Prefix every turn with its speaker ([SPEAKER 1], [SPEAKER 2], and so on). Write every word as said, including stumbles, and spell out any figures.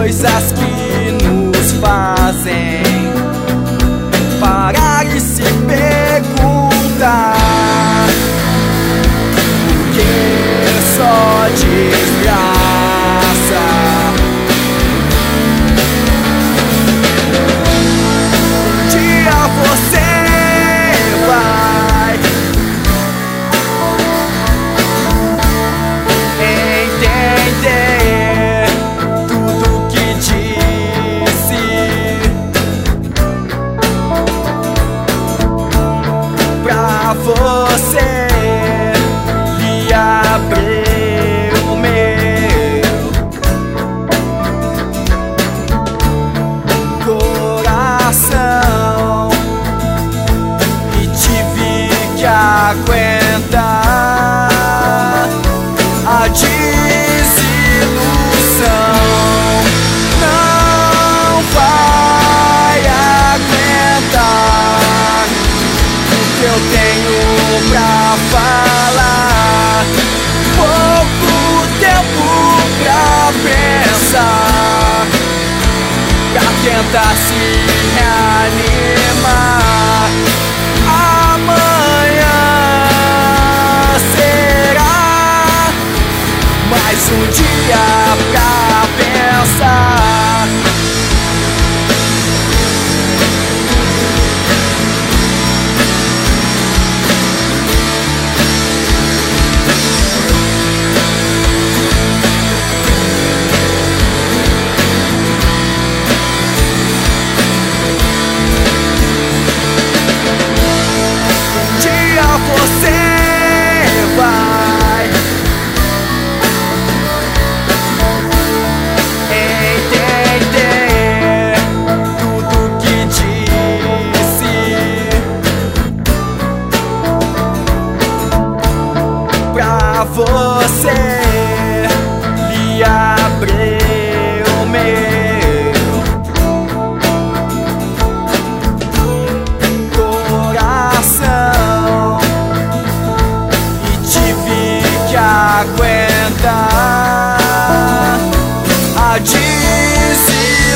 [SPEAKER 1] coisas que nos fazem parar e se perguntar por que só desgraça. Um dia você vai entender tudo que disse pra você lhe abrir o meu coração e tive que aguentar a desilusão. Não vai aguentar o que eu tenho pra falar. Pouco tempo pra pensar, pra tentar se reanimar. Amanhã será mais um dia pra pensar. Um dia você vai entender tudo que disse pra você lhe abrir o meu coração e tive que aguentar a desilusão.